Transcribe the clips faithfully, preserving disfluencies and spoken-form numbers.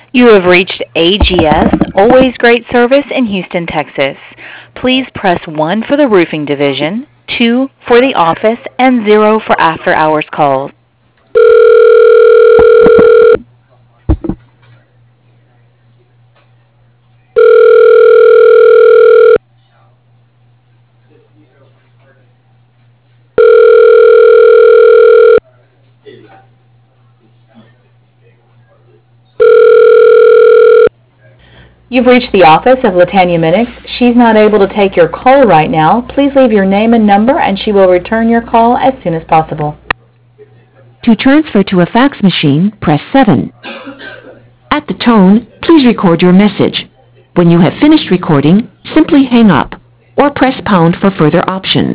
You have reached A G S, Always Great Service in Houston, Texas. Please press one for the roofing division, two for the office, and zero for after hours calls. You've reached the office of Latanya Minix. She's not able to take your call right now. Please leave your name and number and she will return your call as soon as possible. To transfer to a fax machine, press seven. At the tone, please record your message. When you have finished recording, simply hang up or press pound for further options.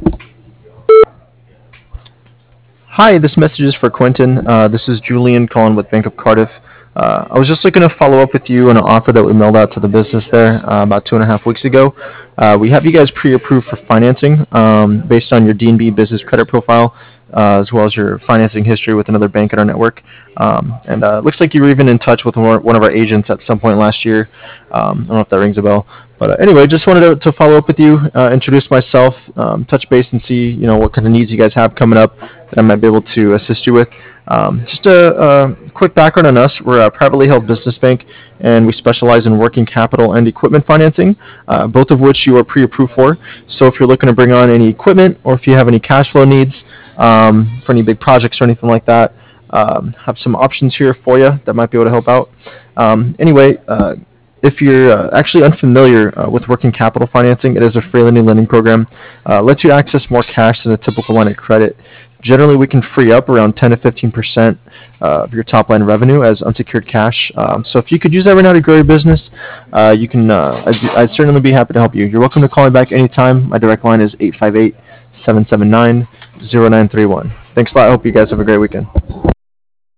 Hi, this message is for Quentin. Uh, this is Julian calling with Bank of Cardiff. Uh, I was just looking to follow up with you on an offer that we mailed out to the business there uh, about two and a half weeks ago. Uh, we have you guys pre-approved for financing um, based on your D N B business credit profile, uh, as well as your financing history with another bank in our network. Um, and uh, it looks like you were even in touch with one of our agents at some point last year. Um, I don't know if that rings a bell. But uh, anyway, just wanted to, to follow up with you, uh, introduce myself, um, touch base and see, you know, what kind of needs you guys have coming up that I might be able to assist you with. Um, just a, a quick background on us. We're a privately held business bank, and we specialize in working capital and equipment financing, uh, both of which you are pre-approved for. So if you're looking to bring on any equipment or if you have any cash flow needs um, for any big projects or anything like that, um, have some options here for you that might be able to help out. Um, anyway, uh, if you're uh, actually unfamiliar uh, with working capital financing, it is a free lending lending program. Uh, lets you access more cash than a typical line of credit. Generally, we can free up around ten to fifteen percent uh, of your top line revenue as unsecured cash. Um, so if you could use that right now to grow your business, uh, you can. Uh, I'd, I'd certainly be happy to help you. You're welcome to call me back anytime. My direct line is eight five eight, seven seven nine, zero nine three one. Thanks a lot. I hope you guys have a great weekend.